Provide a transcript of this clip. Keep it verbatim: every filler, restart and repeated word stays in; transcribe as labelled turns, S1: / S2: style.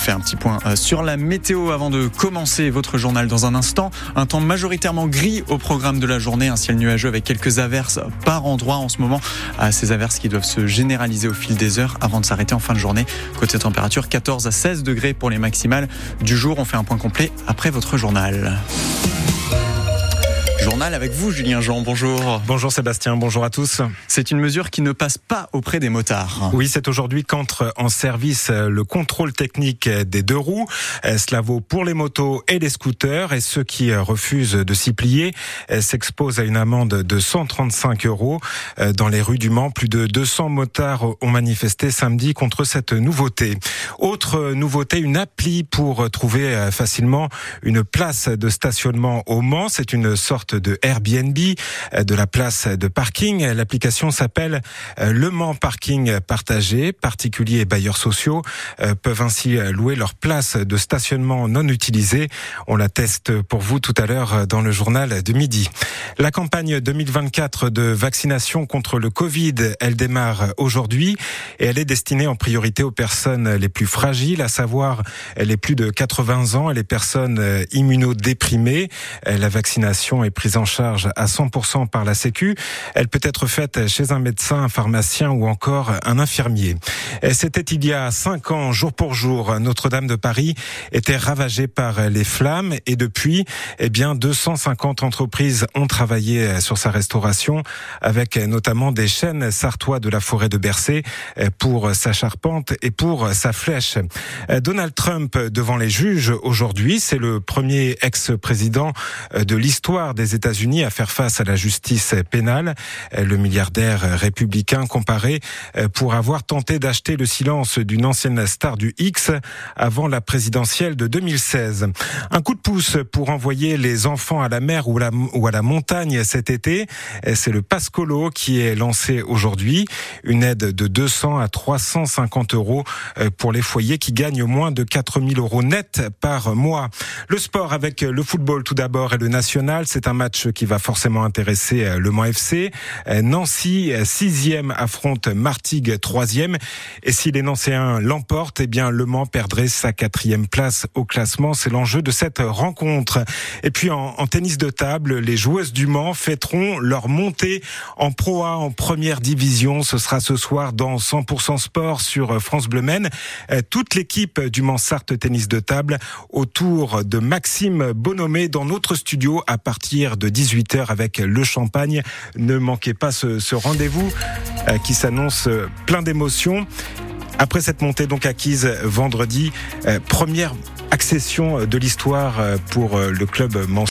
S1: fait un petit point sur la météo avant de commencer votre journal dans un instant. Un temps majoritairement gris au programme de la journée, un ciel nuageux avec quelques averses par endroit en ce moment. Ces averses qui doivent se généraliser au fil des heures avant de s'arrêter en fin de journée. Côté température, quatorze à seize degrés pour les maximales du jour. On fait un point complet après votre journal. Journal avec vous, Julien Jean, bonjour.
S2: Bonjour Sébastien, bonjour à tous.
S1: C'est une mesure qui ne passe pas auprès des motards.
S2: Oui, c'est aujourd'hui qu'entre en service le contrôle technique des deux roues. Cela vaut pour les motos et les scooters, et ceux qui refusent de s'y plier s'exposent à une amende de cent trente-cinq euros. Dans les rues du Mans, plus de deux cents motards ont manifesté samedi contre cette nouveauté. Autre nouveauté, une appli pour trouver facilement une place de stationnement au Mans. C'est une sorte de Airbnb, de la place de parking. L'application s'appelle Le Mans Parking Partagé. Particuliers et bailleurs sociaux peuvent ainsi louer leur place de stationnement non utilisée. On la teste pour vous tout à l'heure dans le journal de midi. La campagne deux mille vingt-quatre de vaccination contre le Covid, elle démarre aujourd'hui et elle est destinée en priorité aux personnes les plus fragiles, à savoir les plus de quatre-vingts ans et les personnes immunodéprimées. La vaccination est prise en charge à cent pour cent par la Sécu. Elle peut être faite chez un médecin, un pharmacien ou encore un infirmier. C'était il y a cinq ans, jour pour jour, Notre-Dame de Paris était ravagée par les flammes et depuis, eh bien, deux cent cinquante entreprises ont travaillé sur sa restauration avec notamment des chênes sartois de la forêt de Bercé pour sa charpente et pour sa flèche. Donald Trump devant les juges aujourd'hui, c'est le premier ex-président de l'histoire des États-Unis à faire face à la justice pénale. Le milliardaire républicain comparé pour avoir tenté d'acheter le silence d'une ancienne star du X avant la présidentielle de deux mille seize. Un coup de pouce pour envoyer les enfants à la mer ou à la, ou à la montagne cet été. C'est le Pascolo qui est lancé aujourd'hui. Une aide de deux cents à trois cent cinquante euros pour les foyers qui gagnent moins de quatre mille euros net par mois. Le sport avec le football tout d'abord et le national. C'est un match qui va forcément intéresser le Mans F C. Nancy, sixième, affronte Martigues, troisième. Et si les Nancéens l'emportent, eh bien, Le Mans perdrait sa quatrième place au classement. C'est l'enjeu de cette rencontre. Et puis, en, en tennis de table, les joueuses du Mans fêteront leur montée en Pro A, en première division. Ce sera ce soir dans cent pour cent Sport sur France Bleu Maine. Toute l'équipe du Mans Sarthe Tennis de table autour de Maxime Bonhomé dans notre studio à partir de dix-huit heures avec le champagne. Ne manquez pas ce, ce rendez-vous euh, qui s'annonce euh, plein d'émotions. Après cette montée donc acquise vendredi, euh, première accession de l'histoire pour euh, le club Mans.